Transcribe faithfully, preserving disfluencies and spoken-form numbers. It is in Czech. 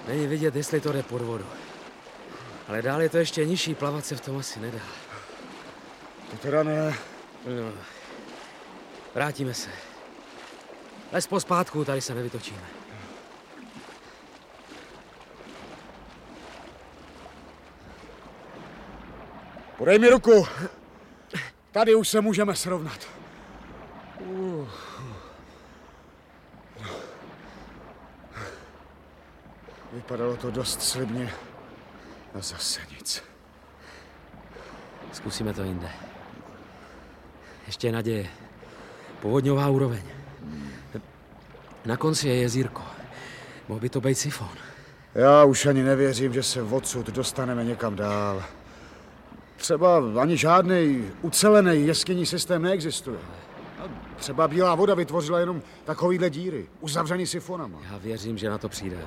Není vidět, jestli to jde pod vodu. Ale dál je to ještě nižší, plavat se v tom asi nedá. To teda ne. No. Vrátíme se. Les pospátku, tady se nevytočíme. Podej mi ruku. Tady už se můžeme srovnat. Uh. Vypadalo to dost slibně. A zase nic. Zkusíme to jinde. Ještě je naděje. Povodňová úroveň. Na konci je jezírko. Mohl by to být sifon. Já už ani nevěřím, že se odsud dostaneme někam dál. Třeba ani žádný ucelený jeskyní systém neexistuje. Třeba bílá voda vytvořila jenom takovýhle díry, uzavřený sifonama. Já věřím, že na to přijde.